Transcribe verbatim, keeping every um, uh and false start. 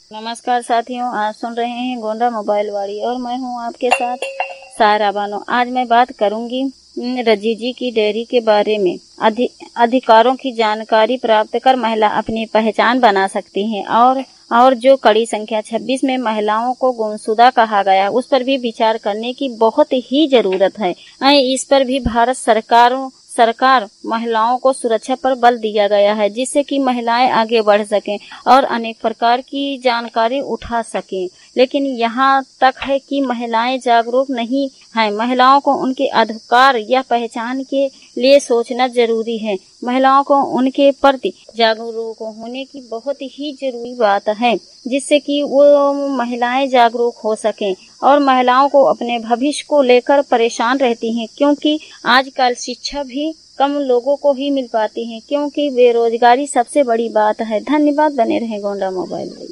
नमस्कार साथियों, आज सुन रहे हैं गोंडा मोबाइल वाली और मैं हूं आपके साथ सारा बानो। आज मैं बात करूंगी रजीजी की डेयरी के बारे में। अधि, अधिकारों की जानकारी प्राप्त कर महिला अपनी पहचान बना सकती हैं और और जो कड़ी संख्या छब्बीस में महिलाओं को गुमशुदा कहा गया, उस पर भी विचार करने की बहुत ही जरूरत है। इस पर भी भारत सरकार सरकार महिलाओं को सुरक्षा पर बल दिया गया है, जिससे कि महिलाएं आगे बढ़ सकें और अनेक प्रकार की जानकारी उठा सकें। लेकिन यहाँ तक है कि महिलाएं जागरूक नहीं हैं। महिलाओं को उनके अधिकार या पहचान के लिए सोचना जरूरी है। महिलाओं को उनके प्रति जागरूक होने की बहुत ही जरूरी बात है, जिससे कि वो महिलाएं जागरूक हो सकें। और महिलाओं को अपने भविष्य को लेकर परेशान रहती हैं, क्योंकि आजकल शिक्षा भी कम लोगों को ही मिल पाती है, क्योंकि बेरोजगारी सबसे बड़ी बात है। धन्यवाद। बने रहे गोंडा मोबाइल।